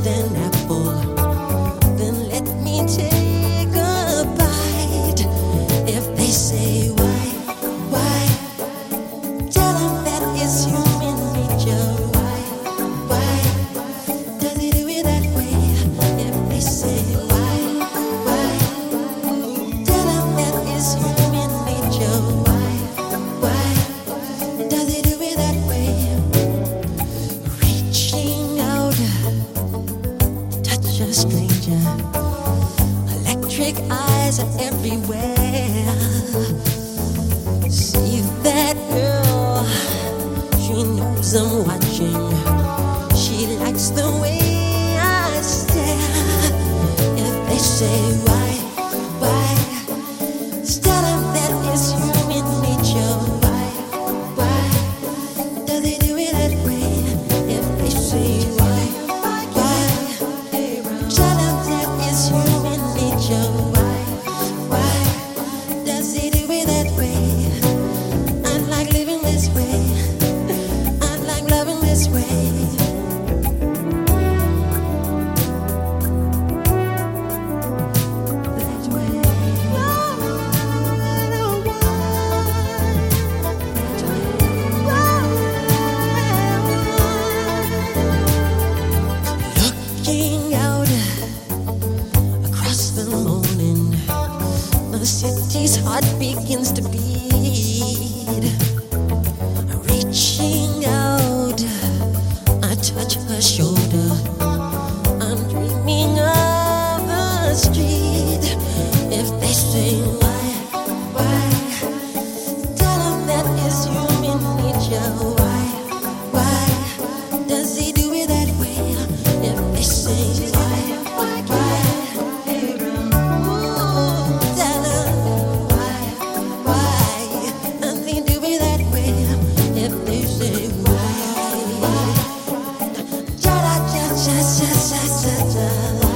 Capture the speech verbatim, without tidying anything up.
crushed an apple, then let me take a bite. If they say why, why, tell them that it's human nature. Why, why, does he do it that way? If they say why, why, tell them that it's human nature. Why, why, does he do it that way? Reaching out, touch a stranger. Electric eyes are everywhere. See that girl, she knows I'm watching. She likes the way I stare. If they say why, why, tell them that it's human nature. Why, why, does he do it that way? If they say why, why, tell them that it's human nature. Why, why, does he do it that way? I like living this way. I like loving this way. That way. Looking out across the morning, the city's heart begins to beat. Reaching out, I touch her shoulder. I'm dreaming of the street. If they say why, why, tell them that it's human nature. Why, why, does he do it that way? If they say why, why, ooh, tell them why, why, does he do it that way? If they say why, why, cha cha cha cha cha cha cha.